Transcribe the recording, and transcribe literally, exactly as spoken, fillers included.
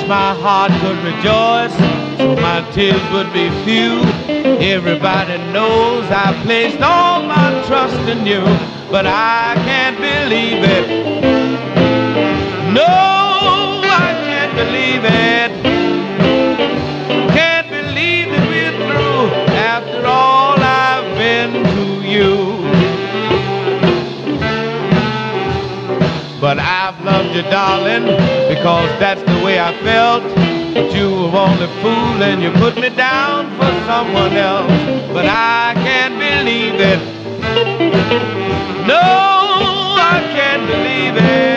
my heart could rejoice, so my tears would be few. Everybody knows I placed all my trust in you, but I can't believe it. No, I can't believe it. Can't believe that we're through after all I've been to you. But I've loved you, darling, because that's the way I felt. But you were only fooling, you put me down for someone else. But I can't believe it. No, I can't believe it.